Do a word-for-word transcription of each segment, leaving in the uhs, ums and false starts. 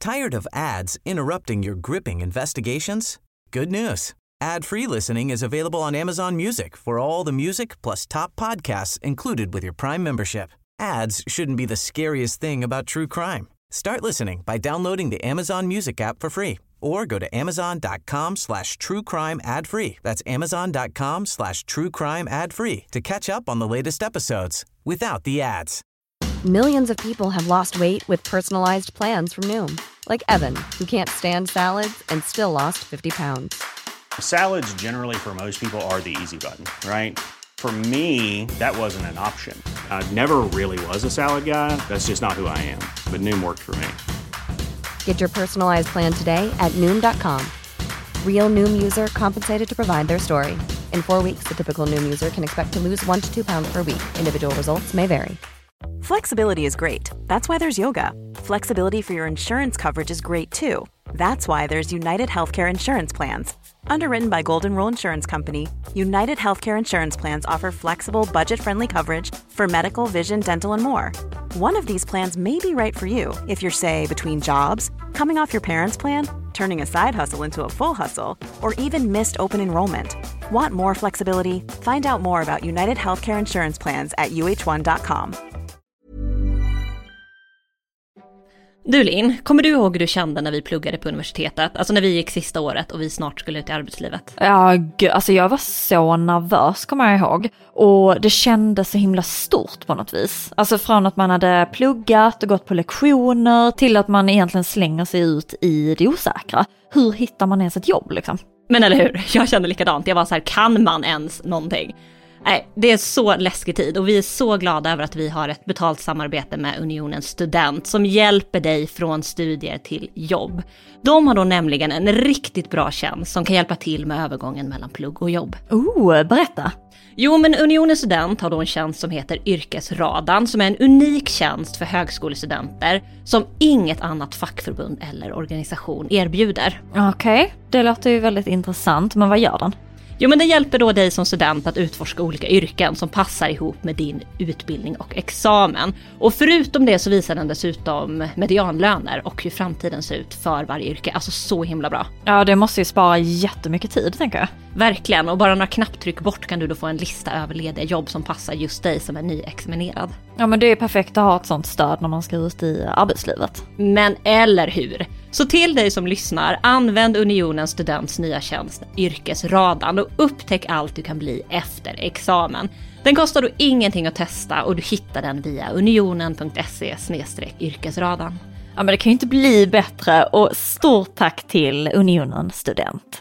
Tired of ads interrupting your gripping investigations? Good news. Ad-free listening is available on Amazon Music for all the music plus top podcasts included with your Prime membership. Ads shouldn't be the scariest thing about true crime. Start listening by downloading the Amazon Music app for free or go to amazon.com slash true crime ad free. That's amazon.com slash true crime ad free to catch up on the latest episodes without the ads. Millions of people have lost weight with personalized plans from Noom. Like Evan, who can't stand salads and still lost fifty pounds. Salads generally for most people are the easy button, right? For me, that wasn't an option. I never really was a salad guy. That's just not who I am. But Noom worked for me. Get your personalized plan today at Noom dot com. Real Noom user compensated to provide their story. In four weeks, the typical Noom user can expect to lose one to two pounds per week. Individual results may vary. Flexibility is great. That's why there's yoga. Flexibility for your insurance coverage is great too. That's why there's United Healthcare Insurance Plans. Underwritten by Golden Rule Insurance Company, United Healthcare Insurance Plans offer flexible, budget-friendly coverage for medical, vision, dental, and more. One of these plans may be right for you if you're, say, between jobs, coming off your parents' plan, turning a side hustle into a full hustle, or even missed open enrollment. Want more flexibility? Find out more about United Healthcare Insurance Plans at u h one dot com. Du Linn, kommer du ihåg hur du kände när vi pluggade på universitetet? Alltså när vi gick sista året och vi snart skulle ut i arbetslivet. Ja, gud, alltså jag var så nervös, kommer jag ihåg. Och det kändes så himla stort på något vis. Alltså från att man hade pluggat och gått på lektioner till att man egentligen slänger sig ut i det osäkra. Hur hittar man ens ett jobb liksom? Men eller hur? Jag kände likadant. Jag var så här, kan man ens någonting? Nej, det är så läskig tid och vi är så glada över att vi har ett betalt samarbete med Unionen Student som hjälper dig från studier till jobb. De har då nämligen en riktigt bra tjänst som kan hjälpa till med övergången mellan plugg och jobb. Oh, berätta! Jo, men Unionen Student har då en tjänst som heter Yrkesradan som är en unik tjänst för högskolestudenter som inget annat fackförbund eller organisation erbjuder. Okej, okay. Det låter ju väldigt intressant, men vad gör den? Jo, men det hjälper då dig som student att utforska olika yrken som passar ihop med din utbildning och examen. Och förutom det så visar den dessutom medianlöner och hur framtiden ser ut för varje yrke. Alltså så himla bra. Ja, det måste ju spara jättemycket tid, tänker jag. Verkligen, och bara några knapptryck bort kan du då få en lista över lediga jobb som passar just dig som är nyexaminerad. Ja, men det är perfekt att ha ett sånt stöd när man ska ut i arbetslivet. Men eller hur? Så till dig som lyssnar, använd Unionens Students nya tjänst Yrkesradan och upptäck allt du kan bli efter examen. Den kostar då ingenting att testa och du hittar den via unionen punkt se slash yrkesradan. Ja, men det kan ju inte bli bättre och stort tack till Unionen Student.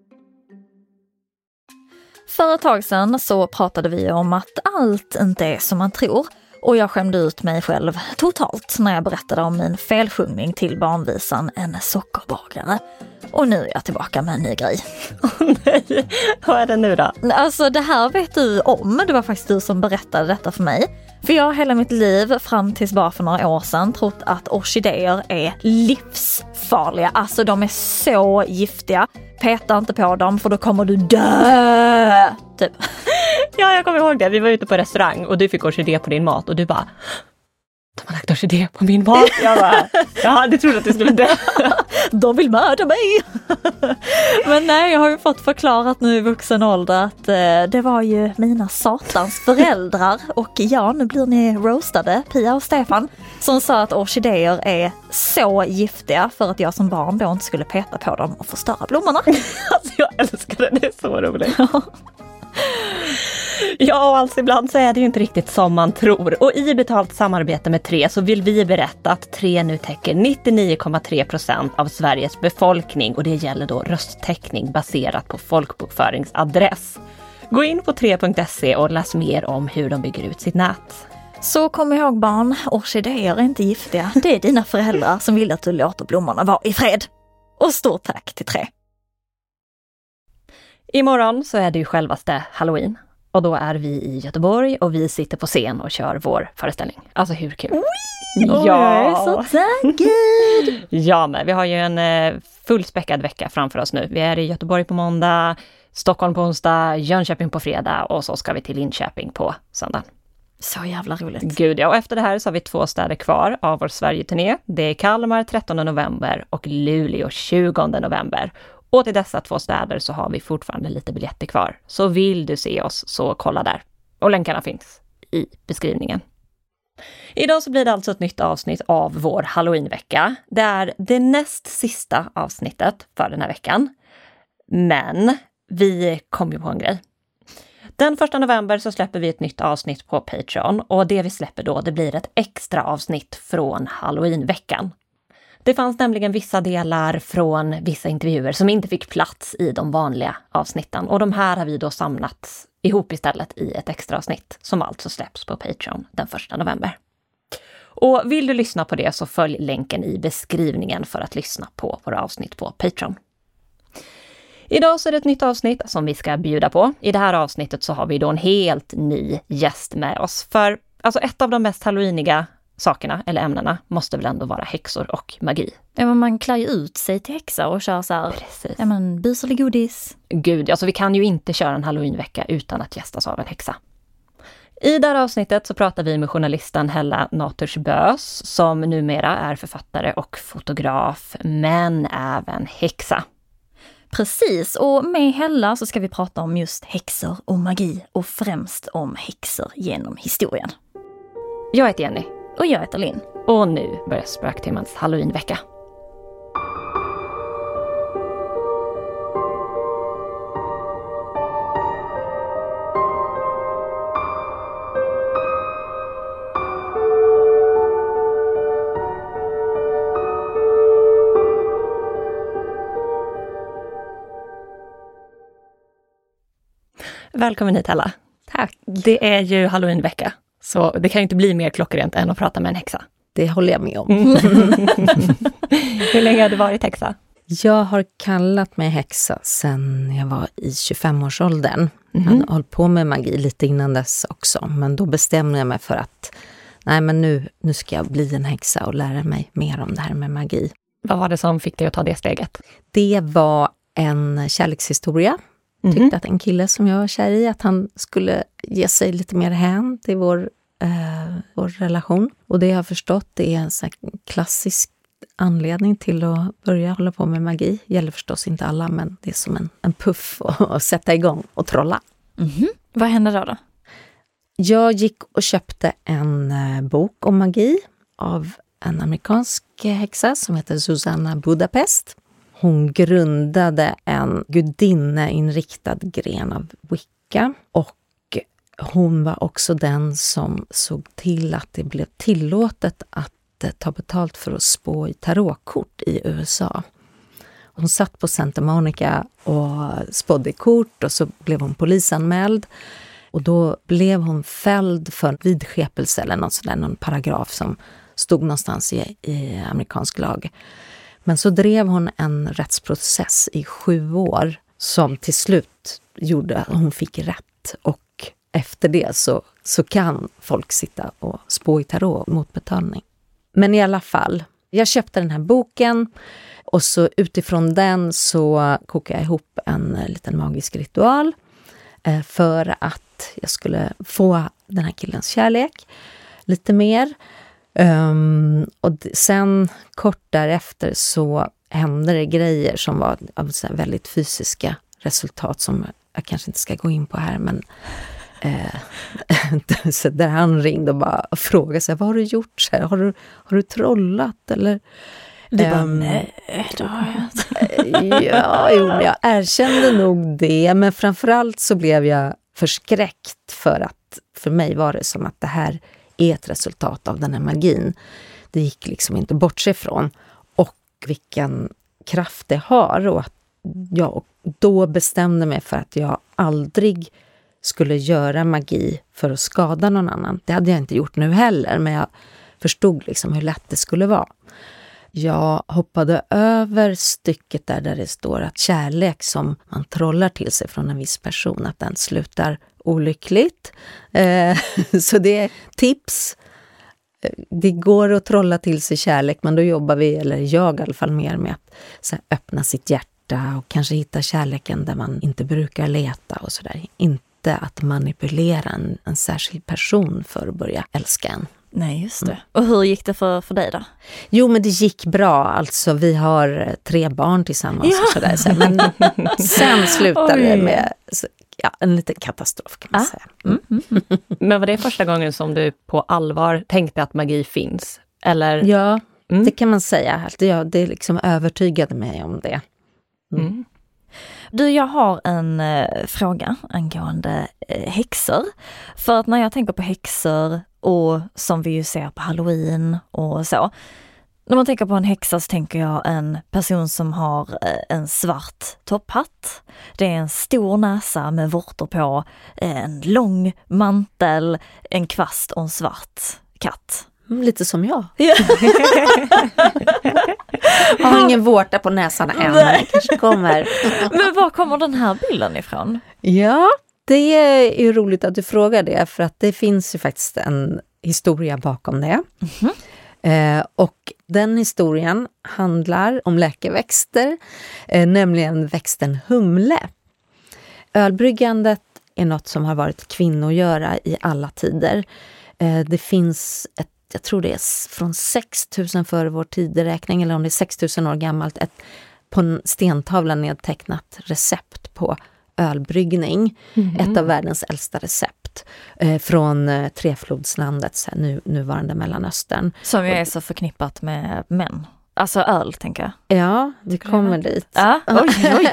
För ett tag sedan så pratade vi om att allt inte är som man tror. Och jag skämde ut mig själv totalt när jag berättade om min felsjungning till barnvisan En sockerbagare. Och nu är jag tillbaka med en ny grej. Oh, nej, vad är det nu då? Alltså det här vet du om, det var faktiskt du som berättade detta för mig. För jag har hela mitt liv fram tills bara för några år sedan trott att orkidéer är livsfarliga. Alltså de är så giftiga. Peta inte på dem för då kommer du dö. Typ. Ja, jag kommer ihåg det. Vi var ute på restaurang och du fick orkidé på din mat och du bara, de har lagt orkidé på min mat. Jag bara, ja, du trodde att du skulle dö. De vill mörda mig. Men nej, jag har ju fått förklarat nu i vuxen ålder att eh, det var ju mina satans föräldrar. Och ja, nu blir ni roastade, Pia och Stefan, som sa att orkidéer är så giftiga för att jag som barn då inte skulle peta på dem och förstöra blommorna. Alltså jag älskar det, det är så roligt. Ja, alltså ibland så är det ju inte riktigt som man tror. Och i betalt samarbete med Tre så vill vi berätta att Tre nu täcker nittionio komma tre procent av Sveriges befolkning. Och det gäller då rösttäckning baserat på folkbokföringsadress. Gå in på tre punkt se och läs mer om hur de bygger ut sitt nät. Så kom ihåg barn, orkidéer är inte giftiga. Det är dina föräldrar som vill att du låter blommorna vara i fred. Och stort tack till Tre. Imorgon så är det ju självaste Halloween. Och då är vi i Göteborg och vi sitter på scen och kör vår föreställning. Alltså hur kul? Oj, ja, jag är så taggad! Ja, men vi har ju en fullspäckad vecka framför oss nu. Vi är i Göteborg på måndag, Stockholm på onsdag, Jönköping på fredag och så ska vi till Linköping på söndag. Så jävla roligt. Gud ja, och efter det här så har vi två städer kvar av vår Sverige-turné. Det är Kalmar trettonde november och Luleå tjugonde november. Och till dessa två städer så har vi fortfarande lite biljetter kvar. Så vill du se oss så kolla där. Och länkarna finns i beskrivningen. Idag så blir det alltså ett nytt avsnitt av vår Halloweenvecka. Det är det näst sista avsnittet för den här veckan. Men vi kom ju på en grej. Den första november så släpper vi ett nytt avsnitt på Patreon. Och det vi släpper då, det blir ett extra avsnitt från Halloweenveckan. Det fanns nämligen vissa delar från vissa intervjuer som inte fick plats i de vanliga avsnitten. Och de här har vi då samlat ihop istället i ett extra avsnitt som alltså släpps på Patreon den första november. Och vill du lyssna på det så följ länken i beskrivningen för att lyssna på våra avsnitt på Patreon. Idag så är det ett nytt avsnitt som vi ska bjuda på. I det här avsnittet så har vi då en helt ny gäst med oss. För alltså ett av de mest halloweeniga sakerna eller ämnena måste väl ändå vara häxor och magi. Ja, men man klär ju ut sig till häxa och kör så här. Precis. Ja, men bus eller godis. Gud, alltså vi kan ju inte köra en Halloweenvecka utan att gästas av en häxa. I det här avsnittet så pratar vi med journalisten Hella Natursbös som numera är författare och fotograf, men även häxa. Precis, och med Hella så ska vi prata om just häxor och magi och främst om häxor genom historien. Jag heter Jenny. Och jag heter Linn. Och nu börjar Spöktimmans Halloweenvecka. Välkommen hit Hella. Tack. Det är ju Halloweenvecka. Så det kan ju inte bli mer klockrent än att prata med en häxa. Det håller jag med om. Hur länge har du varit häxa? Jag har kallat mig häxa sedan jag var i tjugofem-årsåldern. Mm. Jag har hållit på med magi lite innan dess också. Men då bestämde jag mig för att nej, men nu, nu ska jag bli en häxa och lära mig mer om det här med magi. Vad var det som fick dig att ta det steget? Det var en kärlekshistoria. Mm. Tyckte att en kille som jag var kär i, att han skulle ge sig lite mer hän till vår, eh, vår relation. Och det jag har förstått det är en så här klassisk anledning till att börja hålla på med magi. Gäller förstås inte alla, men det är som en, en puff att sätta igång och trolla. Mm-hmm. Vad hände då då? Jag gick och köpte en eh, bok om magi av en amerikansk häxa som heter Susanna Budapest. Hon grundade en gudinneinriktad gren av Wicca och hon var också den som såg till att det blev tillåtet att ta betalt för att spå i tarotkort i U S A. Hon satt på Santa Monica och spådde kort och så blev hon polisanmäld och då blev hon fälld för vidskepelse eller någon, sådär, någon paragraf som stod någonstans i, i amerikansk lag. Men så drev hon en rättsprocess i sju år som till slut gjorde att hon fick rätt. Och efter det så, så kan folk sitta och spå i tarot mot betalning. Men i alla fall, jag köpte den här boken och så utifrån den så kokade jag ihop en liten magisk ritual för att jag skulle få den här killens kärlek lite mer. Um, och sen kort därefter så hände det grejer som var av så här väldigt fysiska resultat som jag kanske inte ska gå in på här, men eh, så där han ringde och bara frågade sig, vad har du gjort? Så här, har, du, har du trollat? Eller, du bara, um, nej, det har jag. Ja, jo, jag erkände nog det, men framförallt så blev jag förskräckt för att för mig var det som att det här är ett resultat av den här magin. Det gick liksom inte bort sig ifrån. Och vilken kraft det har. Och att jag då bestämde mig för att jag aldrig skulle göra magi för att skada någon annan. Det hade jag inte gjort nu heller, men jag förstod liksom hur lätt det skulle vara. Jag hoppade över stycket där, där det står att kärlek som man trollar till sig från en viss person, att den slutar olyckligt. Eh, så det är tips. Det går att trolla till sig kärlek, men då jobbar vi, eller jag i alla fall, mer med att så här, öppna sitt hjärta och kanske hitta kärleken där man inte brukar leta och sådär. In, inte att manipulera en, en särskild person för att börja älska en. Nej, just det. Mm. Och hur gick det för, för dig då? Jo, men det gick bra. Alltså, vi har tre barn tillsammans. Ja. Och sådär. Så, men sen slutade det med så, ja, en liten katastrof kan man ah. säga. Mm. Mm. Men var det första gången som du på allvar tänkte att magi finns? Eller? Ja, mm. det kan man säga. Ja, det liksom övertygade mig om det. Mm. Mm. Du, jag har en eh, fråga angående eh, häxor. För att när jag tänker på häxor och som vi ju ser på Halloween och så. När man tänker på en häxa så tänker jag en person som har eh, en svart topphatt. Det är en stor näsa med vårtor på, eh, en lång mantel, en kvast och en svart katt. Mm, lite som jag. Jag har ingen vårta på näsan än, men det kanske kommer. Men var kommer den här bilden ifrån? Ja, det är ju roligt att du frågar det, för att det finns ju faktiskt en historia bakom det. Mm-hmm. Eh, och den historien handlar om läkeväxter, eh, nämligen växten humle. Ölbryggandet är något som har varit kvinnogöra i alla tider. Eh, det finns ett jag tror det är från sex tusen före vår tideräkning, eller om det är sex tusen år gammalt, ett på en stentavla nedtecknat recept på ölbryggning. Mm-hmm. Ett av världens äldsta recept eh, från eh, Treflodslandet, så här, nu, nuvarande Mellanöstern. Som ju är så förknippat med män. Alltså öl, tänker jag. Ja, det kommer dit. Ja, oj, oj.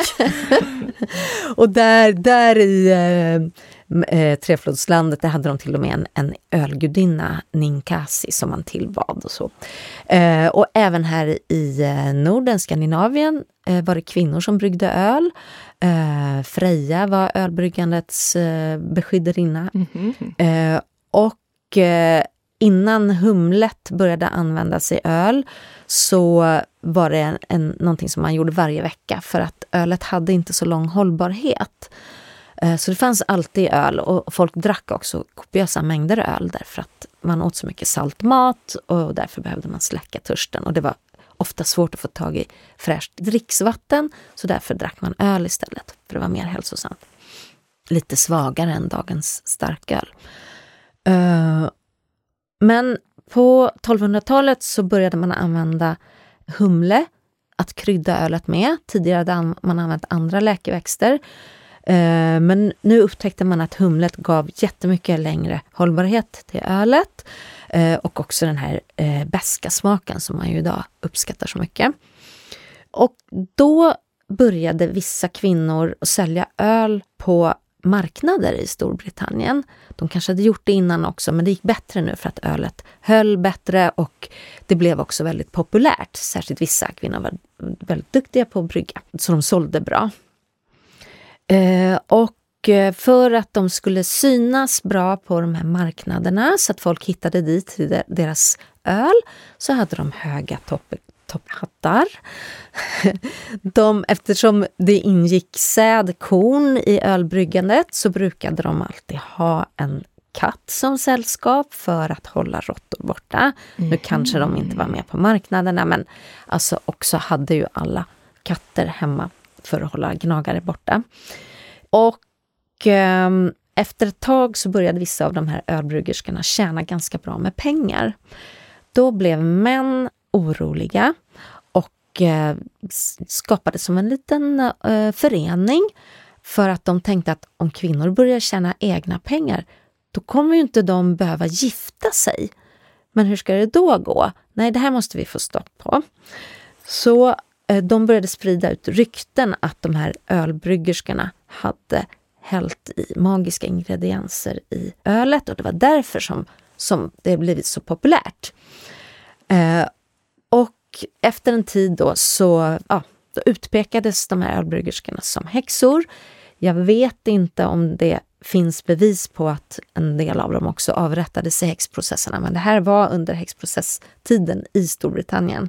Och där, där i eh, eh, Treflodslandet, där hade de till och med en, en ölgudinna, Ninkasi, som man tillbad och så. Eh, och även här i eh, Norden, Skandinavien, eh, var det kvinnor som bryggde öl. Eh, Freja var ölbryggandets eh, beskydderinna. Mm-hmm. Eh, och eh, innan humlet började användas i öl så var det en, en, någonting som man gjorde varje vecka, för att ölet hade inte så lång hållbarhet. Eh, så det fanns alltid öl, och folk drack också kopiösa mängder öl därför att man åt så mycket saltmat, och därför behövde man släcka törsten. Och det var ofta svårt att få tag i fräscht dricksvatten, så därför drack man öl istället, för det var mer hälsosamt. Lite svagare än dagens starköl. Eh, Men på tolvhundratalet så började man använda humle att krydda ölet med. Tidigare hade man använt andra läkeväxter. Men nu upptäckte man att humlet gav jättemycket längre hållbarhet till ölet. Och också den här beska smaken som man ju idag uppskattar så mycket. Och då började vissa kvinnor att sälja öl på marknader i Storbritannien. De kanske hade gjort det innan också, men det gick bättre nu för att ölet höll bättre, och det blev också väldigt populärt. Särskilt vissa kvinnor var väldigt duktiga på att brygga, så de sålde bra. Eh, och för att de skulle synas bra på de här marknaderna, så att folk hittade dit till deras öl, så hade de höga toppar. topphattar. De, eftersom det ingick sädkorn i ölbryggandet, så brukade de alltid ha en katt som sällskap för att hålla råttor borta. Mm. Nu kanske de inte var med på marknaderna, men alltså också hade ju alla katter hemma för att hålla gnagare borta. Och eh, efter ett tag så började vissa av de här ölbryggerskorna tjäna ganska bra med pengar. Då blev män oroliga och eh, skapade som en liten eh, förening, för att de tänkte att om kvinnor börjar tjäna egna pengar, då kommer ju inte de behöva gifta sig. Men hur ska det då gå? Nej, det här måste vi få stopp på. Så eh, de började sprida ut rykten att de här ölbryggerskorna hade hällt i magiska ingredienser i ölet, och det var därför som, som det blivit så populärt. Eh, och efter en tid då så ja, då utpekades de här ölbryggerskorna som häxor. Jag vet inte om det finns bevis på att en del av dem också avrättades i häxprocesserna, men det här var under häxprocesstiden i Storbritannien.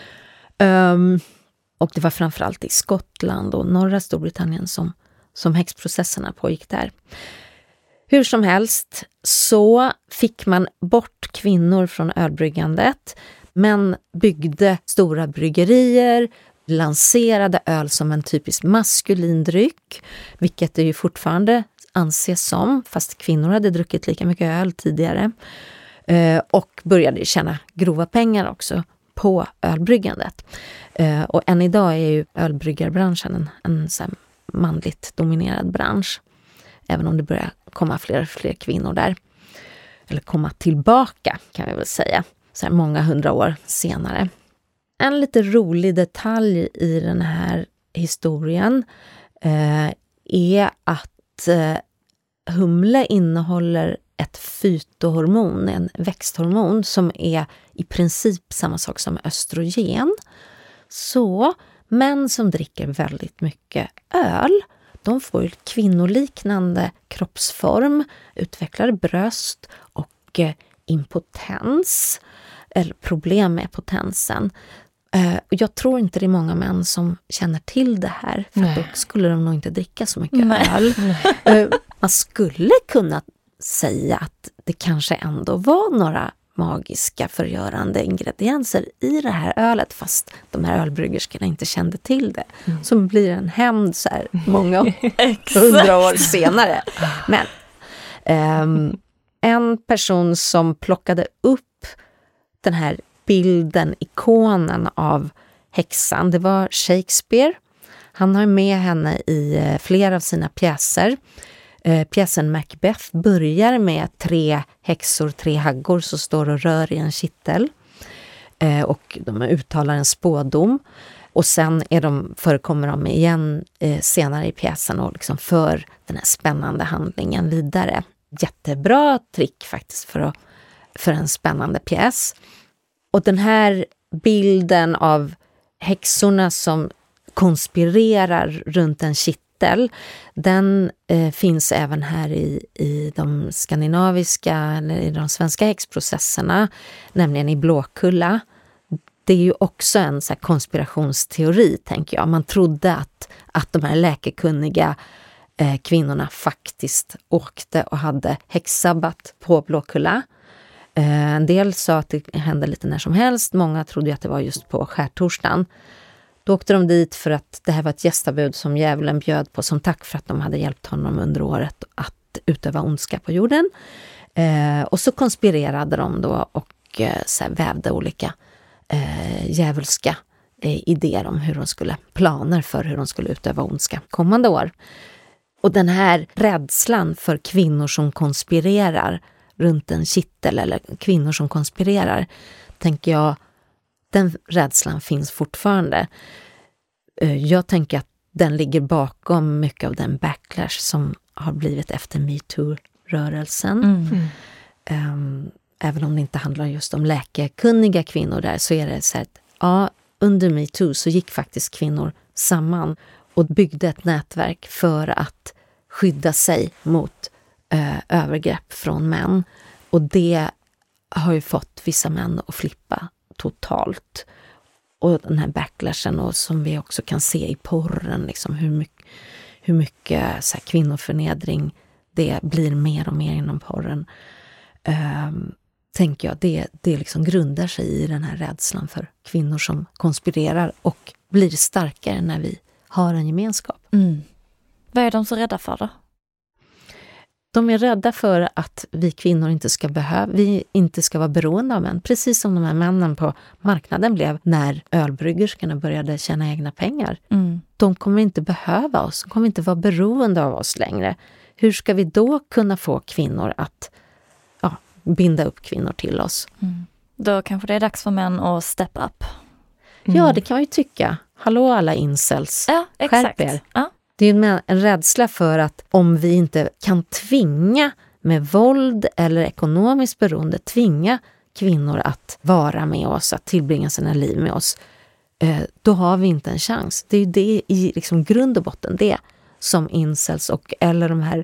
Um, och det var framförallt i Skottland och norra Storbritannien som, som häxprocesserna pågick där. Hur som helst så fick man bort kvinnor från ölbryggandet, men byggde stora bryggerier, lanserade öl som en typisk maskulin dryck, vilket det ju fortfarande anses som, fast kvinnor hade druckit lika mycket öl tidigare. Eh, och började tjäna grova pengar också på ölbryggandet. Eh, och än idag är ju ölbryggarbranschen en, en så här manligt dominerad bransch. Även om det börjar komma fler och fler kvinnor där. Eller komma tillbaka kan vi väl säga. Så här många hundra år senare. En lite rolig detalj i den här historien eh, är att eh, humle innehåller ett fytohormon, en växthormon som är i princip samma sak som östrogen. Så män som dricker väldigt mycket öl, de får kvinnoliknande kroppsform, utvecklar bröst och eh, impotens, eller problem med potensen. Uh, jag tror inte det är många män som känner till det här, för då skulle de nog inte dricka så mycket Nej. öl. Uh, man skulle kunna säga att det kanske ändå var några magiska förgörande ingredienser i det här ölet, fast de här ölbryggerskorna inte kände till det. Mm. Så blir det en hämnd så här många hundra år senare. Men um, en person som plockade upp den här bilden, ikonen av häxan, det var Shakespeare. Han har med henne i flera av sina pjäser. Eh, pjäsen Macbeth börjar med tre häxor, tre haggor som står och rör i en kittel. Eh, och de uttalar en spådom. Och sen är de, förekommer de igen eh, senare i pjäsen och liksom för den här spännande handlingen vidare. Jättebra trick faktiskt för, att, för en spännande pjäs. Och den här bilden av häxorna som konspirerar runt en kittel, den eh, finns även här i, i de skandinaviska eller i de svenska häxprocesserna, nämligen i Blåkulla. Det är ju också en så här konspirationsteori, tänker jag. Man trodde att, att de här läkekunniga eh, kvinnorna faktiskt åkte och hade häxsabbat på Blåkulla. En del sa att det hände lite när som helst. Många trodde att det var just på skärtorsdagen. Då åkte de dit för att det här var ett gästabud som djävulen bjöd på som tack för att de hade hjälpt honom under året att utöva ondska på jorden. Eh, och så konspirerade de då och eh, så här vävde olika eh, djävulska eh, idéer om hur de skulle, planer för hur de skulle utöva ondska kommande år. Och den här rädslan för kvinnor som konspirerar runt en kittel eller kvinnor som konspirerar, tänker jag, den rädslan finns fortfarande. Jag tänker att den ligger bakom mycket av den backlash som har blivit efter MeToo-rörelsen. Mm. Um, även om det inte handlar just om läkekunniga kvinnor där, så är det så att ja, under MeToo så gick faktiskt kvinnor samman och byggde ett nätverk för att skydda sig mot eh, övergrepp från män. Och det har ju fått vissa män att flippa totalt. Och den här backlashen, och som vi också kan se i porren, liksom hur mycket, hur mycket så här, kvinnoförnedring det blir mer och mer inom porren. Um, tänker jag, det, det liksom grundar sig i den här rädslan för kvinnor som konspirerar och blir starkare när vi har en gemenskap. Mm. Vad är de så rädda för då? De är rädda för att vi kvinnor inte ska behöva, vi inte ska vara beroende av män. Precis som de här männen på marknaden blev när ölbryggerskorna började tjäna egna pengar. Mm. De kommer inte behöva oss, de kommer inte vara beroende av oss längre. Hur ska vi då kunna få kvinnor att ja, binda upp kvinnor till oss? Mm. Då kanske det är dags för män att step up. Mm. Ja, det kan man ju tycka. Hallå alla incels. Ja, exakt. Skärp er. Ja. Det är en, en rädsla för att om vi inte kan tvinga med våld eller ekonomiskt beroende, tvinga kvinnor att vara med oss, att tillbringa sina liv med oss, eh, då har vi inte en chans. Det är ju det i liksom grund och botten, det som incels och eller de här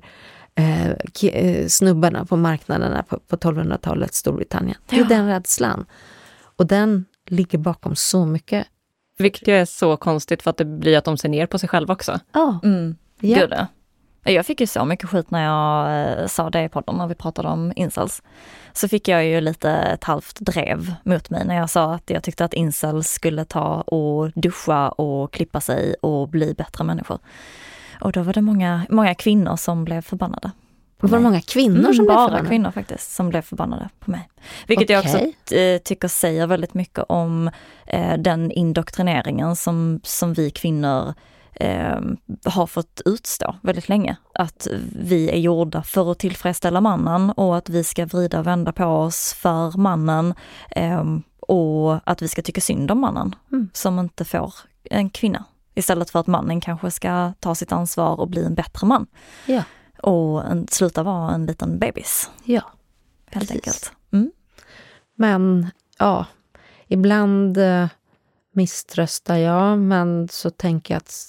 eh, snubbarna på marknaderna på, på tolvhundratalet Storbritannien. Det är ja. den rädslan. Och den ligger bakom så mycket. Vilket är så konstigt för att det blir att de ser ner på sig själva också. Ja. Mm. Ja. Gud, jag fick ju så mycket skit när jag eh, sa det i podden när vi pratade om incels. Så fick jag ju lite ett halvt drev mot mig när jag sa att jag tyckte att incels skulle ta och duscha och klippa sig och bli bättre människor. Och då var det många, många kvinnor som blev förbannade. Det var många kvinnor mm, som blev bara förbannade? kvinnor faktiskt som blev förbannade på mig. Vilket okay. jag också äh, tycker säger väldigt mycket om äh, den indoktrineringen som, som vi kvinnor äh, har fått utstå väldigt länge. Att vi är gjorda för att tillfredsställa mannen och att vi ska vrida och vända på oss för mannen äh, och att vi ska tycka synd om mannen mm. som inte får en kvinna. Istället för att mannen kanske ska ta sitt ansvar och bli en bättre man. Ja. Och en, sluta vara en liten bebis. Ja, helt precis. enkelt. Mm. Men ja, ibland eh, misströstar jag, men så tänker jag att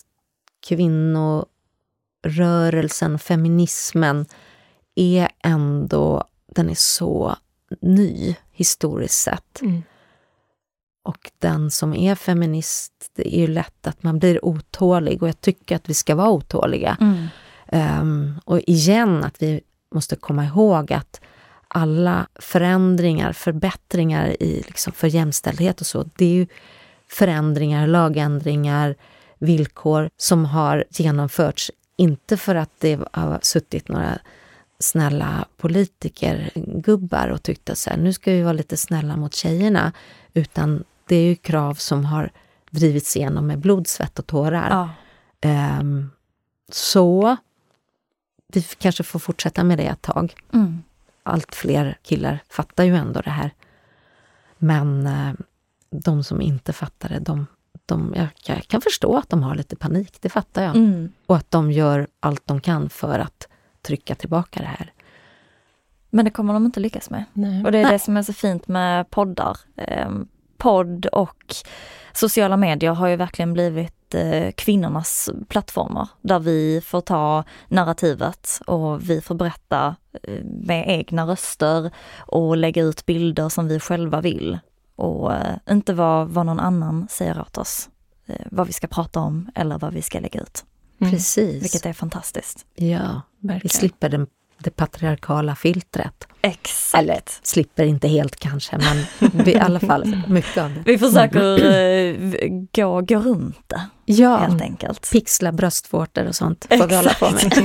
kvinnorörelsen, feminismen är ändå, den är så ny historiskt sett. Mm. Och den som är feminist, det är ju lätt att man blir otålig, och jag tycker att vi ska vara otåliga. Mm. Um, och igen att vi måste komma ihåg att alla förändringar, förbättringar i, liksom för jämställdhet och så, det är ju förändringar, lagändringar, villkor som har genomförts, inte för att det har suttit några snälla politiker, gubbar och tyckte så här, nu ska vi vara lite snälla mot tjejerna, utan det är ju krav som har drivits igenom med blod, svett och tårar. Ja. Um, så vi kanske får fortsätta med det ett tag. Mm. Allt fler killar fattar ju ändå det här. Men eh, de som inte fattar det, de, de, jag, jag kan förstå att de har lite panik, det fattar jag. Mm. Och att de gör allt de kan för att trycka tillbaka det här. Men det kommer de inte lyckas med. Nej. Och det är Nej. det som är så fint med poddar. Eh, podd och sociala medier har ju verkligen blivit eh, kvinnornas plattformar där vi får ta narrativet och vi får berätta eh, med egna röster och lägga ut bilder som vi själva vill och eh, inte vad, vad någon annan säger åt oss, eh, vad vi ska prata om eller vad vi ska lägga ut. Mm. Precis. Vilket är fantastiskt. Ja, verkligen. Vi slipper den, det patriarkala filtret. Exakt. Eller slipper inte helt kanske, men vi, i alla fall mycket av det. Vi försöker uh, gå, gå runt det, ja, helt enkelt. Pixla bröstvårtor och sånt får Exakt. vi hålla på med.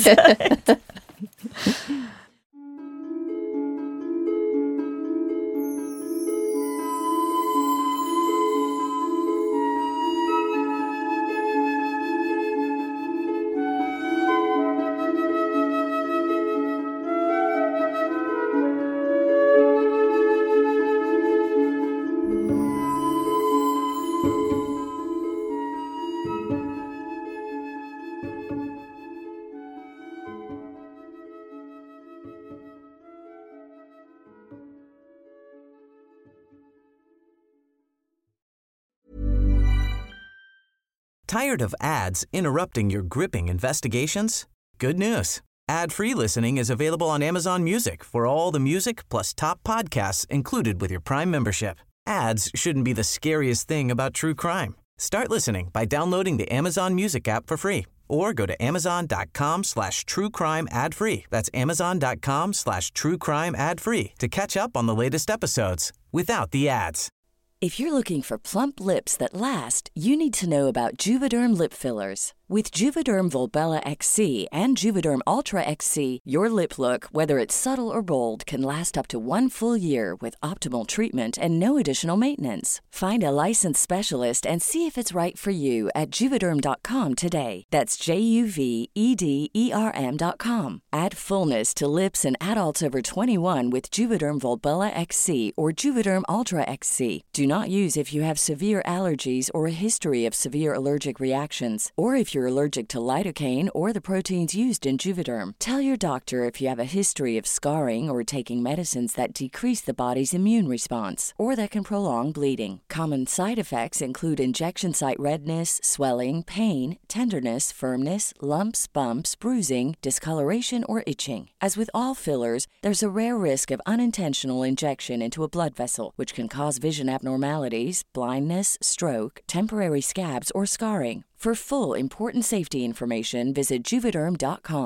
Tired of ads interrupting your gripping investigations? Good news. Ad-free listening is available on Amazon Music for all the music plus top podcasts included with your Prime membership. Ads shouldn't be the scariest thing about true crime. Start listening by downloading the Amazon Music app for free or go to amazon.com slash true crime ad free. That's amazon.com slash true crime ad free to catch up on the latest episodes without the ads. If you're looking for plump lips that last, you need to know about Juvederm lip fillers. With Juvederm Volbella X C and Juvederm Ultra X C, your lip look, whether it's subtle or bold, can last up to one full year with optimal treatment and no additional maintenance. Find a licensed specialist and see if it's right for you at juvederm dot com today. That's J U V E D E R M dot com. Add fullness to lips in adults over twenty-one with Juvederm Volbella X C or Juvederm Ultra X C. Do not use if you have severe allergies or a history of severe allergic reactions, or if you're allergic to lidocaine or the proteins used in Juvederm. Tell your doctor if you have a history of scarring or taking medicines that decrease the body's immune response or that can prolong bleeding. Common side effects include injection site redness, swelling, pain, tenderness, firmness, lumps, bumps, bruising, discoloration, or itching. As with all fillers, there's a rare risk of unintentional injection into a blood vessel, which can cause vision abnormalities, blindness, stroke, temporary scabs, or scarring. For full, important safety information, visit juvederm dot com.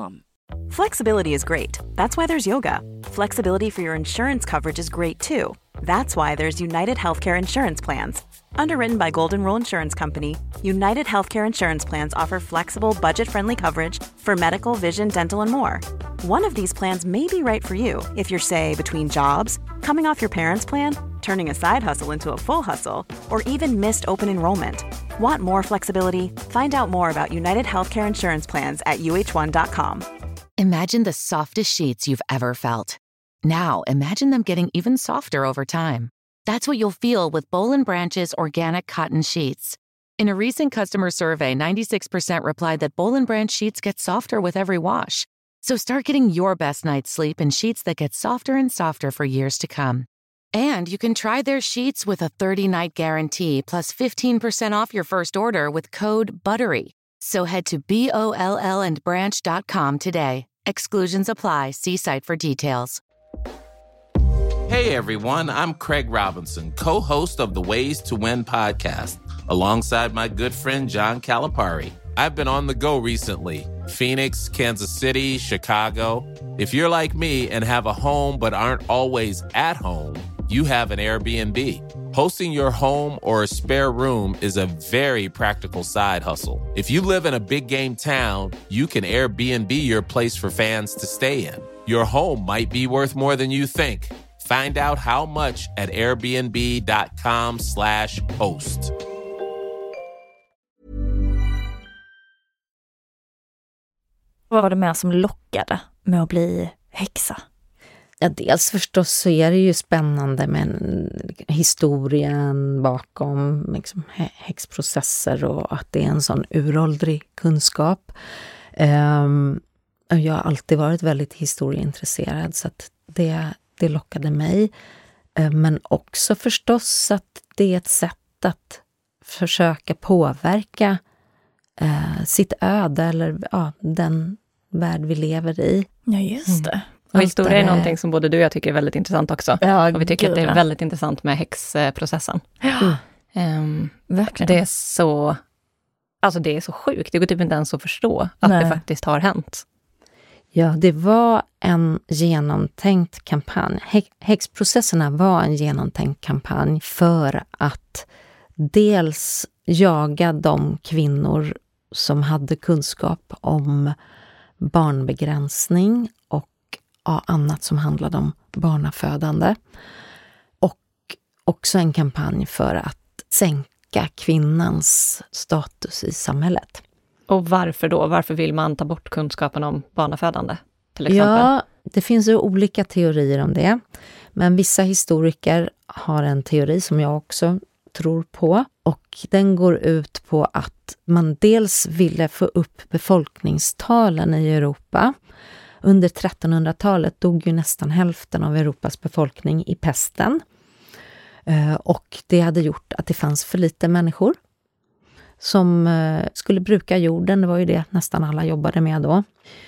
Flexibility is great. That's why there's yoga. Flexibility for your insurance coverage is great too. That's why there's United Healthcare Insurance Plans. Underwritten by Golden Rule Insurance Company, United Healthcare Insurance Plans offer flexible, budget-friendly coverage for medical, vision, dental, and more. One of these plans may be right for you if you're, say, between jobs, coming off your parents' plan, turning a side hustle into a full hustle, or even missed open enrollment. Want more flexibility? Find out more about United Healthcare Insurance Plans at U H one dot com. Imagine the softest sheets you've ever felt. Now, imagine them getting even softer over time. That's what you'll feel with Boll and Branch's organic cotton sheets. In a recent customer survey, ninety-six percent replied that Boll and Branch sheets get softer with every wash. So start getting your best night's sleep in sheets that get softer and softer for years to come. And you can try their sheets with a thirty-night guarantee plus fifteen percent off your first order with code BUTTERY. So head to B O L L and branch dot com today. Exclusions apply. See site for details. Hey everyone, I'm Craig Robinson, co-host of the Ways to Win podcast, alongside my good friend John Calipari. I've been on the go recently. Phoenix, Kansas City, Chicago. If you're like me and have a home but aren't always at home, you have an Airbnb. Hosting your home or a spare room is a very practical side hustle. If you live in a big game town, you can Airbnb your place for fans to stay in. Your home might be worth more than you think. Find out how much at airbnb.com slash host. Vad var det mer som lockade med att bli häxa? Ja, dels förstås så är det ju spännande med historien bakom liksom, häxprocesser och att det är en sån uråldrig kunskap. Um, jag har alltid varit väldigt historieintresserad så att det, det lockade mig. Uh, men också förstås att det är ett sätt att försöka påverka uh, sitt öde eller ja, den värld vi lever i. Ja, just det. Mm. Och historia är någonting som både du och jag tycker är väldigt intressant också. Ja, och vi tycker gud, att det är ja. väldigt intressant med häxprocessen. Ja, um, verkligen. Det är så, alltså det är så sjukt. Det går typ inte ens att förstå att Nej. det faktiskt har hänt. Ja, det var en genomtänkt kampanj. Hä- häxprocesserna var en genomtänkt kampanj för att dels jaga de kvinnor som hade kunskap om barnbegränsning och ja, annat som handlade om barnafödande. Och också en kampanj för att sänka kvinnans status i samhället. Och varför då? Varför vill man ta bort kunskapen om barnafödande till exempel? Ja, det finns ju olika teorier om det. Men vissa historiker har en teori som jag också tror på. Och den går ut på att man dels ville få upp befolkningstalen i Europa. Under trettonhundratalet dog ju nästan hälften av Europas befolkning i pesten. Och det hade gjort att det fanns för lite människor som skulle bruka jorden. Det var ju det nästan alla jobbade med då.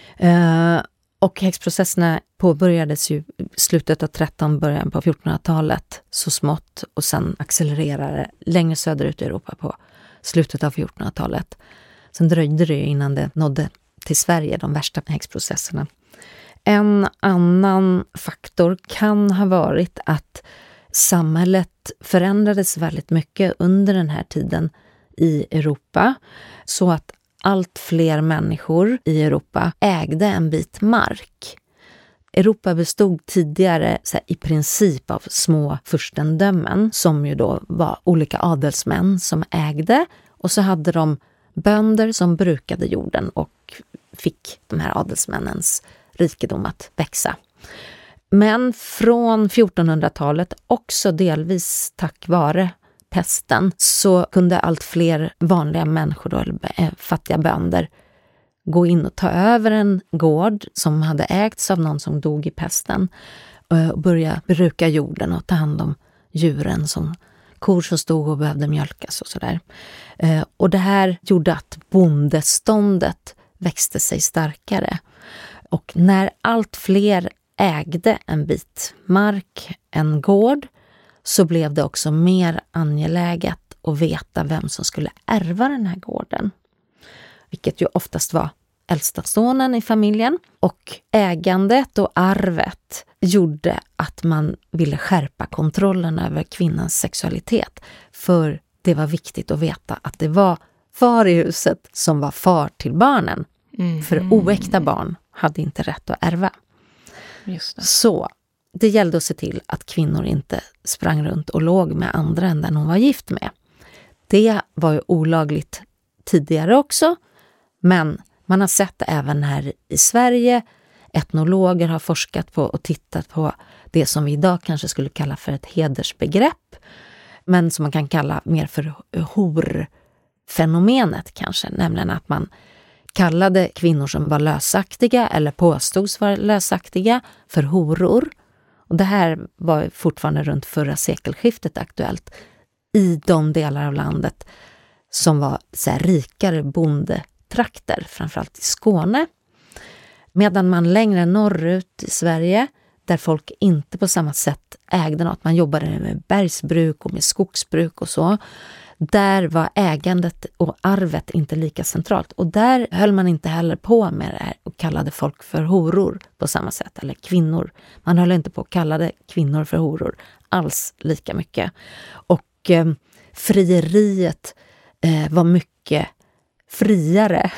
Och häxprocesserna påbörjades ju slutet av trettonhundratalet, början på fjortonhundratalet så smått och sen accelererade längre söderut i Europa på slutet av fjortonhundratalet. Sen dröjde det innan det nådde till Sverige, de värsta häxprocesserna. En annan faktor kan ha varit att samhället förändrades väldigt mycket under den här tiden i Europa så att allt fler människor i Europa ägde en bit mark. Europa bestod tidigare så här, i princip av små furstendömen som ju då var olika adelsmän som ägde och så hade de bönder som brukade jorden och fick de här adelsmännens rikedom att växa. Men från fjortonhundratalet, också delvis tack vare pesten, så kunde allt fler vanliga människor, då, eller fattiga bönder, gå in och ta över en gård som hade ägts av någon som dog i pesten och börja bruka jorden och ta hand om djuren som kor som stod och behövde mjölkas och sådär. Och det här gjorde att bondeståndet växte sig starkare. Och när allt fler ägde en bit mark, en gård, så blev det också mer angeläget att veta vem som skulle ärva den här gården. Vilket ju oftast var äldsta sonen i familjen. Och ägandet och arvet gjorde att man ville skärpa kontrollen över kvinnans sexualitet. För det var viktigt att veta att det var far i huset som var far till barnen. Mm. För oäkta barn hade inte rätt att ärva. Just det. Så det gällde att se till att kvinnor inte sprang runt och låg med andra än den hon var gift med. Det var ju olagligt tidigare också, men man har sett det även här i Sverige. Etnologer har forskat på och tittat på det som vi idag kanske skulle kalla för ett hedersbegrepp, men som man kan kalla mer för horfenomenet kanske, nämligen att man kallade kvinnor som var lösaktiga eller påstods vara lösaktiga för horor. Och det här var fortfarande runt förra sekelskiftet aktuellt i de delar av landet som var så här rikare bondetrakter, framförallt i Skåne. Medan man längre norrut i Sverige, där folk inte på samma sätt ägde något, man jobbade med bergsbruk och med skogsbruk och så, där var ägandet och arvet inte lika centralt. Och där höll man inte heller på med det här och kallade folk för horor på samma sätt, eller kvinnor. Man höll inte på att kalla kvinnor för horor alls lika mycket. Och eh, frieriet eh, var mycket friare.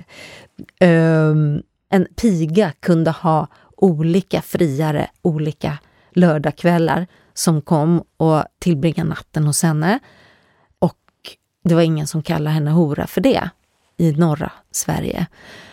um, en piga kunde ha olika friare, olika lördagskvällar som kom och tillbringade natten hos henne. Och det var ingen som kallade henne hora för det i norra Sverige.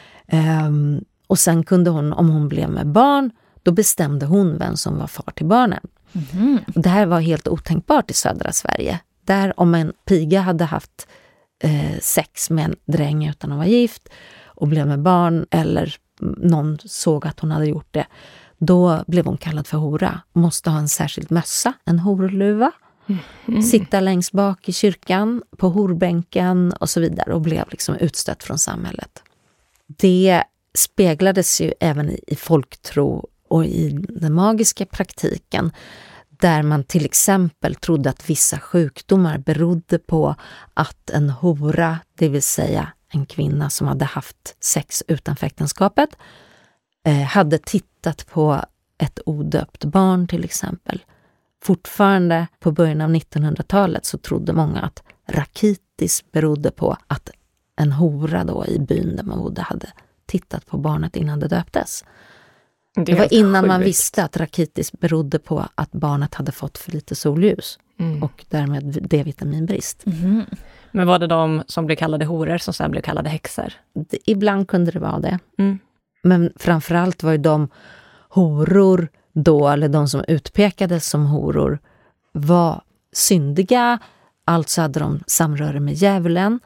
Um, och sen kunde hon, om hon blev med barn, då bestämde hon vem som var far till barnen. Mm. Det här var helt otänkbart i södra Sverige. Där om en piga hade haft eh, sex med en dräng utan att vara gift och blev med barn, eller någon såg att hon hade gjort det, då blev hon kallad för hora. Måste ha en särskild mössa, en horluva. Mm. Sitta längst bak i kyrkan, på horbänken och så vidare, och blev liksom utstött från samhället. Det speglades ju även i, i folktro och i den magiska praktiken, där man till exempel trodde att vissa sjukdomar berodde på att en hora, det vill säga en kvinna som hade haft sex utanför äktenskapet, eh, hade tittat på ett odöpt barn till exempel. Fortfarande på början av nittonhundratalet så trodde många att rakitis berodde på att en hora då i byn där man bodde hade tittat på barnet innan det döptes. Det, det var innan sjukt. Man visste att rakitis berodde på att barnet hade fått för lite solljus mm. och därmed D-vitaminbrist. Mm. Men var det de som blev kallade horor som sen blev kallade häxor? Det, ibland kunde det vara det. Mm. Men framförallt var ju de horor då, eller de som utpekades som horor, var syndiga, alltså hade de samröre med djävulen,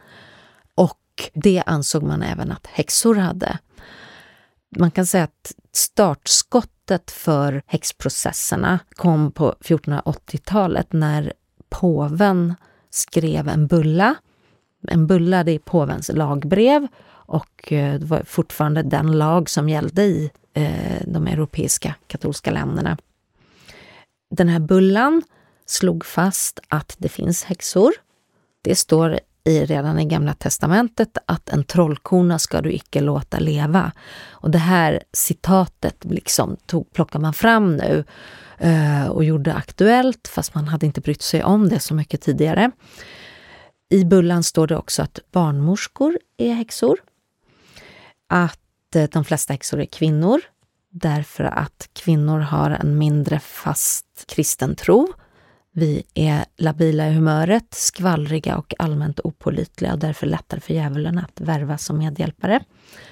och det ansåg man även att häxor hade. Man kan säga att startskottet för häxprocesserna kom på fjortonhundraåttiotalet när påven skrev en bulla. En bulla, det är påvens lagbrev, och det var fortfarande den lag som gällde i eh, de europeiska katolska länderna. Den här bullan slog fast att det finns häxor. Det står i redan i Gamla testamentet att en trollkona ska du icke låta leva. Och det här citatet liksom tog, plockar man fram nu eh, och gjorde aktuellt, fast man hade inte brytt sig om det så mycket tidigare. I bullan står det också att barnmorskor är häxor. Att eh, de flesta häxor är kvinnor, därför att kvinnor har en mindre fast kristen tro. Vi är labila i humöret, skvallriga och allmänt opålitliga, och därför lättare för djävulen att värva som medhjälpare.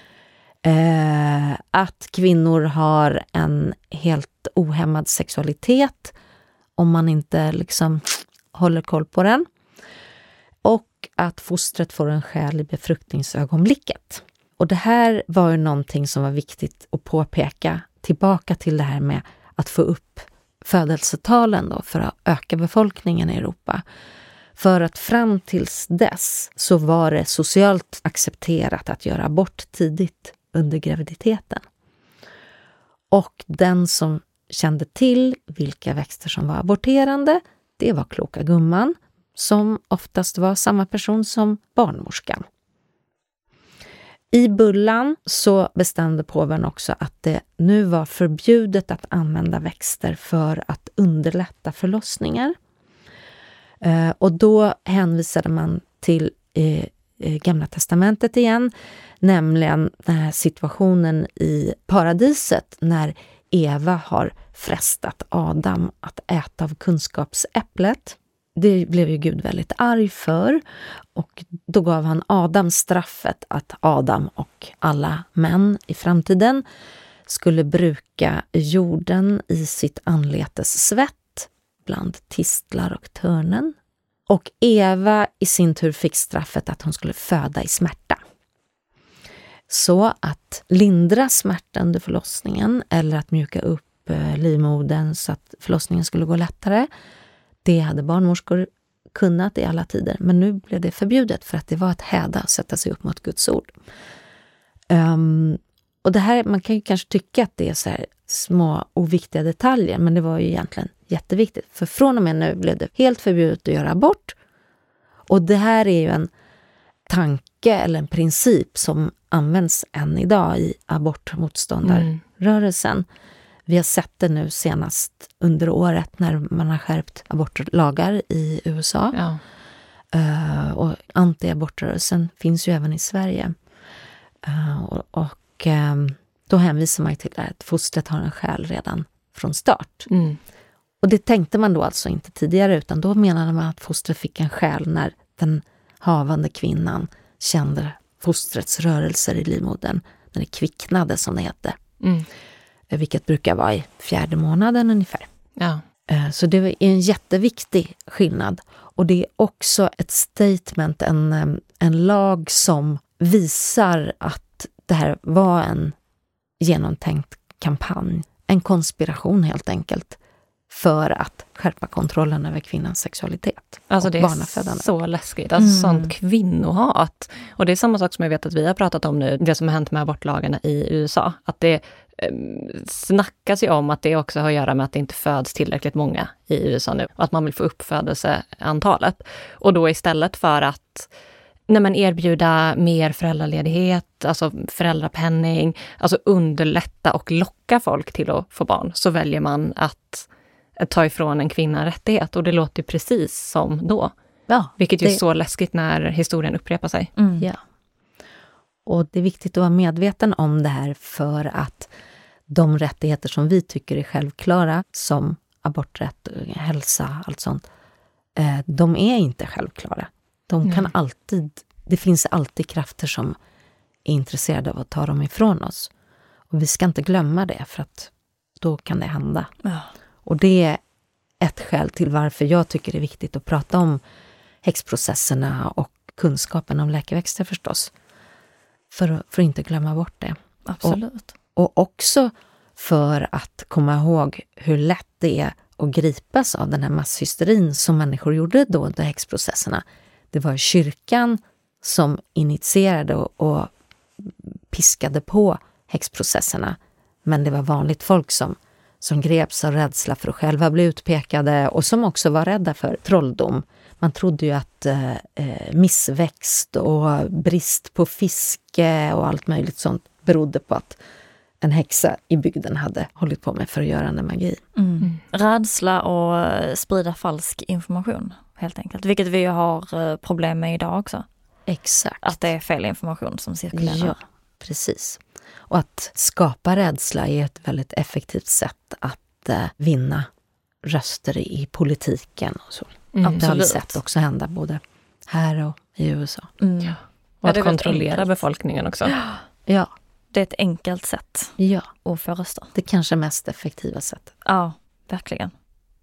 Eh, att kvinnor har en helt ohämmad sexualitet om man inte liksom håller koll på den. Och att fostret får en själ i befruktningsögonblicket. Och det här var ju någonting som var viktigt att påpeka, tillbaka till det här med att få upp födelsetalen då, för att öka befolkningen i Europa. För att fram tills dess så var det socialt accepterat att göra abort tidigt under graviditeten. Och den som kände till vilka växter som var aborterande, det var kloka gumman, som oftast var samma person som barnmorskan. I bullan så bestämde påven också att det nu var förbjudet att använda växter för att underlätta förlossningar. Eh, och då hänvisade man till eh, Gamla testamentet igen, nämligen den här situationen i paradiset när Eva har frestat Adam att äta av kunskapsäpplet. Det blev ju Gud väldigt arg för, och då gav han Adam straffet att Adam och alla män i framtiden skulle bruka jorden i sitt anletes svett bland tistlar och törnen. Och Eva i sin tur fick straffet att hon skulle föda i smärta. Så att lindra smärtan under förlossningen eller att mjuka upp livmodern så att förlossningen skulle gå lättare, det hade barnmorskor kunnat i alla tider. Men nu blev det förbjudet för att det var ett häda att sätta sig upp mot Guds ord. Um, och det här, man kan ju kanske tycka att det är så här små oviktiga detaljer, men det var ju egentligen jätteviktigt. För från och med nu blev det helt förbjudet att göra abort. Och det här är ju en tanke eller en princip som används än idag i abortmotståndarrörelsen. Mm. Vi har sett det nu senast under året när man har skärpt abortlagar i U S A. Ja. Uh, och anti-abortrörelsen finns ju även i Sverige. Uh, och och um, då hänvisar man till att fostret har en själ redan från start. Mm. Och det tänkte man då alltså inte tidigare, utan då menade man att fostret fick en själ när den havande kvinnan kände fostrets rörelser i livmodern, när det kvicknade som det heter. Mm. Vilket brukar vara i fjärde månaden ungefär. Ja. Så det är en jätteviktig skillnad. Och det är också ett statement, en, en lag som visar att det här var en genomtänkt kampanj. En konspiration helt enkelt. För att skärpa kontrollen över kvinnans sexualitet. Alltså och det barnafödande. är så läskigt. Alltså Mm. sånt kvinnohat. Och det är samma sak som jag vet att vi har pratat om nu. Det som har hänt med abortlagarna i U S A. Att det eh, snackas ju om att det också har att göra med att det inte föds tillräckligt många i U S A nu. Och att man vill få upp födelseantalet. Och då istället för att när man erbjuda mer föräldraledighet, alltså föräldrapenning, alltså underlätta och locka folk till att få barn, så väljer man att ta ifrån en kvinna rättighet. Och det låter precis som då. Ja, vilket är det... så läskigt när historien upprepar sig. Mm. Ja. Och det är viktigt att vara medveten om det här, för att de rättigheter som vi tycker är självklara, som aborträtt, hälsa, allt sånt, de är inte självklara. De kan alltid, det finns alltid krafter som är intresserade av att ta dem ifrån oss. Och vi ska inte glömma det, för att då kan det hända. Ja. Och det är ett skäl till varför jag tycker det är viktigt att prata om häxprocesserna och kunskapen om läkeväxter förstås. För, för att inte glömma bort det. Absolut. Och, och också för att komma ihåg hur lätt det är att gripas av den här masshysterin som människor gjorde då under häxprocesserna. Det var kyrkan som initierade och, och piskade på häxprocesserna. Men det var vanligt folk som, som greps av rädsla för att själva bli utpekade, och som också var rädda för trolldom. Man trodde ju att eh, missväxt och brist på fiske och allt möjligt sånt berodde på att en häxa i bygden hade hållit på med förgörande magi. Mm. Mm. Rädsla och sprida falsk information helt enkelt. Vilket vi har problem med idag också. Exakt. Att det är fel information som cirkulerar. Ja, precis. Och att skapa rädsla är ett väldigt effektivt sätt att eh, vinna röster i politiken och så. Mm, det har vi sett också hända både här och i U S A. Mm. Ja. Och att ja, kontrollera enkelt. befolkningen också. Ja. Det är ett enkelt sätt ja. att få röster. Det kanske mest effektiva sättet. Ja, verkligen.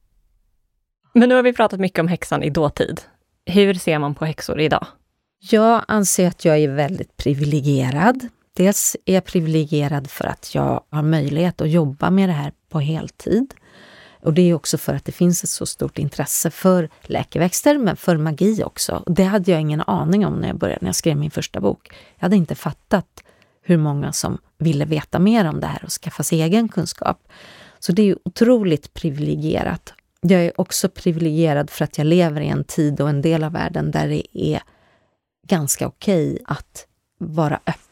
Men nu har vi pratat mycket om häxan i dåtid. Hur ser man på häxor idag? Jag anser att jag är väldigt privilegierad. Dels är jag privilegierad för att jag har möjlighet att jobba med det här på heltid. Och det är också för att det finns ett så stort intresse för läkeväxter, men för magi också. Och det hade jag ingen aning om när jag började, när jag skrev min första bok. Jag hade inte fattat hur många som ville veta mer om det här och skaffa sig egen kunskap. Så det är ju otroligt privilegierat. Jag är också privilegierad för att jag lever i en tid och en del av världen där det är ganska okej att vara öppen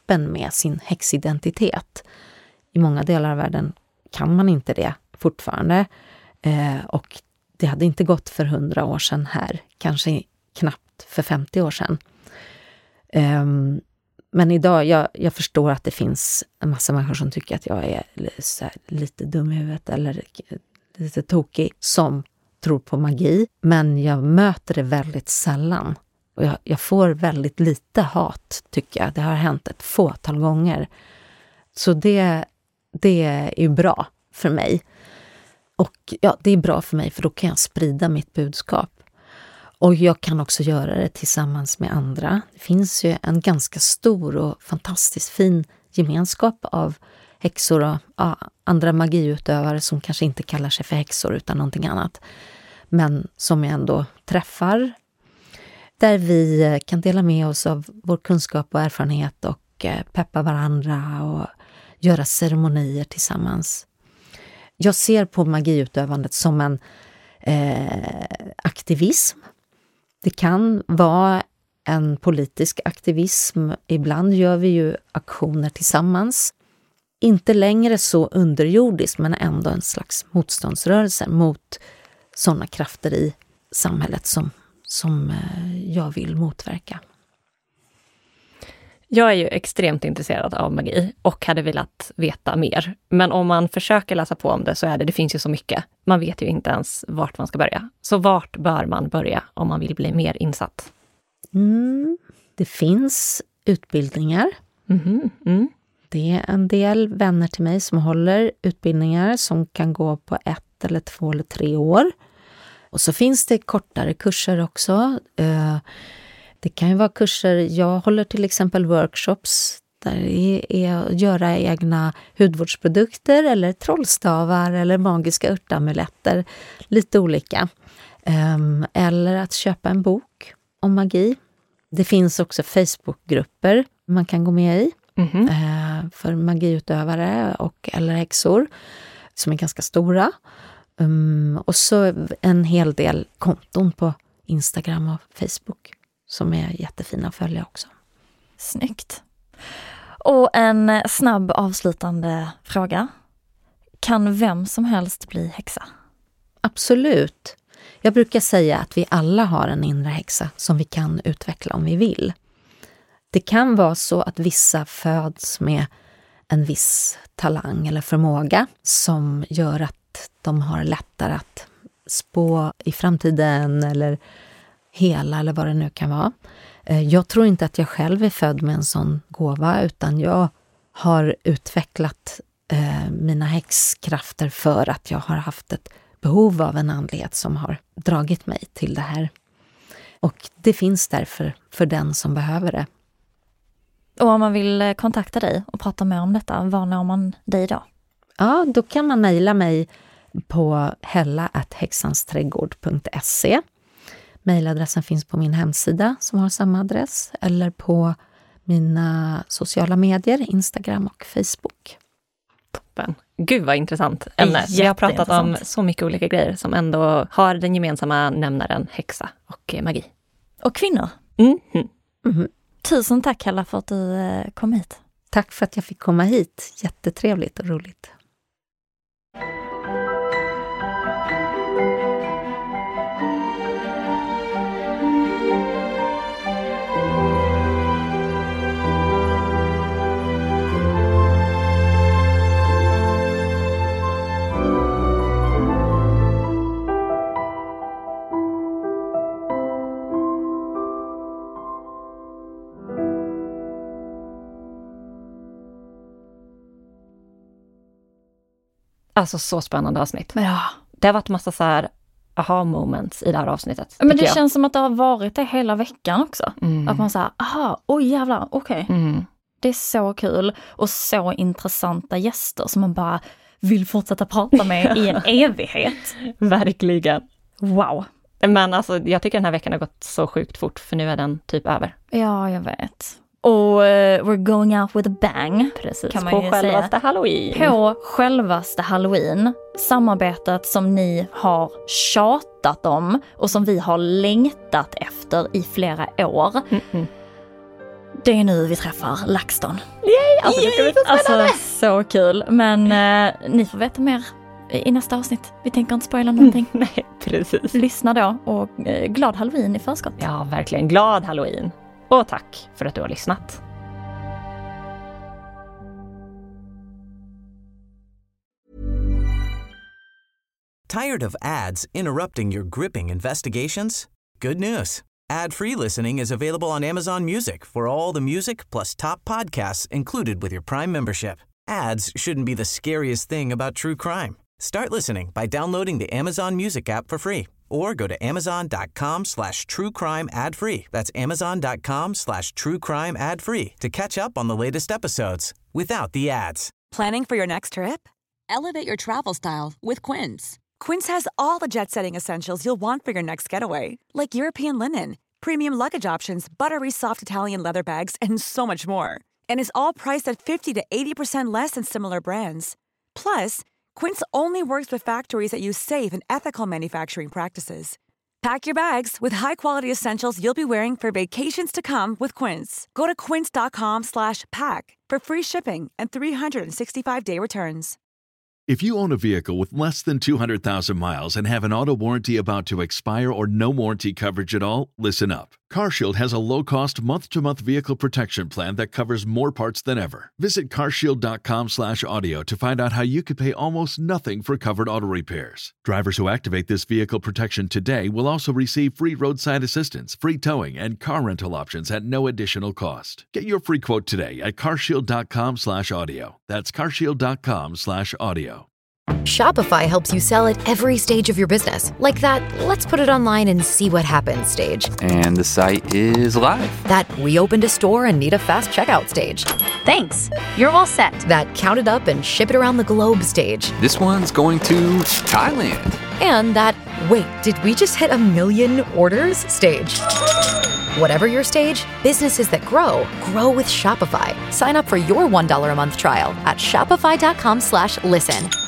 öppen med sin häxidentitet. I många delar av världen kan man inte det fortfarande. Eh, och det hade inte gått för hundra år sedan här. Kanske knappt för femtio år sedan. Eh, men idag, jag, jag förstår att det finns en massa människor som tycker att jag är så här, lite dum i huvudet eller lite tokig som tror på magi. Men jag möter det väldigt sällan. Och jag, jag får väldigt lite hat, tycker jag. Det har hänt ett fåtal gånger. Så det, det är ju bra för mig. Och ja, det är bra för mig för då kan jag sprida mitt budskap. Och jag kan också göra det tillsammans med andra. Det finns ju en ganska stor och fantastiskt fin gemenskap av häxor och ja, andra magiutövare som kanske inte kallar sig för häxor utan någonting annat. Men som jag ändå träffar. Där vi kan dela med oss av vår kunskap och erfarenhet och peppa varandra och göra ceremonier tillsammans. Jag ser på magiutövandet som en eh, aktivism. Det kan vara en politisk aktivism. Ibland gör vi ju aktioner tillsammans. Inte längre så underjordiskt men ändå en slags motståndsrörelse mot sådana krafter i samhället som, som jag vill motverka. Jag är ju extremt intresserad av magi och hade velat veta mer. Men om man försöker läsa på om det så är det, det finns ju så mycket. Man vet ju inte ens vart man ska börja. Så vart bör man börja om man vill bli mer insatt? Mm, det finns utbildningar. Mm-hmm. Mm. Det är en del vänner till mig som håller utbildningar som kan gå på ett eller två eller tre år. Och så finns det kortare kurser också. Det kan ju vara kurser, jag håller till exempel workshops där det är att göra egna hudvårdsprodukter eller trollstavar eller magiska örtamuletter. Lite olika. Eller att köpa en bok om magi. Det finns också Facebookgrupper man kan gå med i. Mm-hmm. För magiutövare och eller häxor som är ganska stora. Um, och så en hel del konton på Instagram och Facebook som är jättefina att följa också. Snyggt. Och en snabb avslutande fråga. Kan vem som helst bli häxa? Absolut. Jag brukar säga att vi alla har en inre häxa som vi kan utveckla om vi vill. Det kan vara så att vissa föds med en viss talang eller förmåga som gör att de har lättare att spå i framtiden eller hela eller vad det nu kan vara. Jag tror inte att jag själv är född med en sån gåva utan jag har utvecklat eh, mina häxkrafter för att jag har haft ett behov av en andlighet som har dragit mig till det här. Och det finns därför för den som behöver det. Och om man vill kontakta dig och prata mer om detta, var når man dig då? Ja, då kan man mejla mig på hella at hexansträdgård punkt se. Mejladressen finns på min hemsida som har samma adress eller på mina sociala medier, Instagram och Facebook. Toppen. Gud vad intressant ämne. Vi har pratat om så mycket olika grejer som ändå har den gemensamma nämnaren häxa och magi. Och kvinnor. Mm-hmm. Mm-hmm. Tusen tack Hella för att du kom hit. Tack för att jag fick komma hit. Jättetrevligt och roligt. Alltså så spännande avsnitt. Ja. Det har varit massa så här aha moments i det här avsnittet. Men det jag. känns som att det har varit det hela veckan också. Mm. Att man säger, aha, oj jävlar, okej. Okay. Mm. Det är så kul och så intressanta gäster som man bara vill fortsätta prata med i en evighet. Verkligen. Wow. Men alltså jag tycker den här veckan har gått så sjukt fort för nu är den typ över. Ja, jag vet. Och uh, we're going out with a bang. Precis, kan man på ju självaste säga. Halloween. På självaste Halloween. Samarbetet som ni har tjatat om och som vi har längtat efter i flera år. Mm-mm. det är nu vi träffar LaxTon. Yay! Alltså, det ska bli så spännande. Alltså så kul. Men eh, ni får veta mer i nästa avsnitt. Vi tänker inte spoila någonting. Mm, nej, precis. Lyssna då och eh, glad Halloween i förskott. Ja, verkligen glad Halloween. Och tack för att du har lyssnat. Tired of ads interrupting your gripping investigations? Good news. Ad-free listening is available on Amazon Music for all the music plus top podcasts included with your Prime membership. Ads shouldn't be the scariest thing about true crime. Start listening by downloading the Amazon Music app for free or go to amazon.com slash true crime ad free. That's amazon.com slash true crime ad free to catch up on the latest episodes without the ads. Planning for your next trip? Elevate your travel style with Quince. Quince has all the jet-setting essentials you'll want for your next getaway, like European linen, premium luggage options, buttery soft Italian leather bags, and so much more. And is all priced at fifty to eighty percent less than similar brands. Plus, Quince only works with factories that use safe and ethical manufacturing practices. Pack your bags with high-quality essentials you'll be wearing for vacations to come with Quince. Go to quince.com slash pack for free shipping and three sixty-five day returns. If you own a vehicle with less than two hundred thousand miles and have an auto warranty about to expire or no warranty coverage at all, listen up. CarShield has a low-cost month-to-month vehicle protection plan that covers more parts than ever. Visit carshield.com slash audio to find out how you could pay almost nothing for covered auto repairs. Drivers who activate this vehicle protection today will also receive free roadside assistance, free towing, and car rental options at no additional cost. Get your free quote today at carshield.com slash audio. That's carshield.com slash audio. Shopify helps you sell at every stage of your business. Like that, let's put it online and see what happens stage. And the site is live. That we opened a store and need a fast checkout stage. Thanks. You're all set. That count it up and ship it around the globe stage. This one's going to Thailand. And that, wait, did we just hit a million orders stage? Whatever your stage, businesses that grow, grow with Shopify. Sign up for your one dollar a month trial at shopify.com slash listen.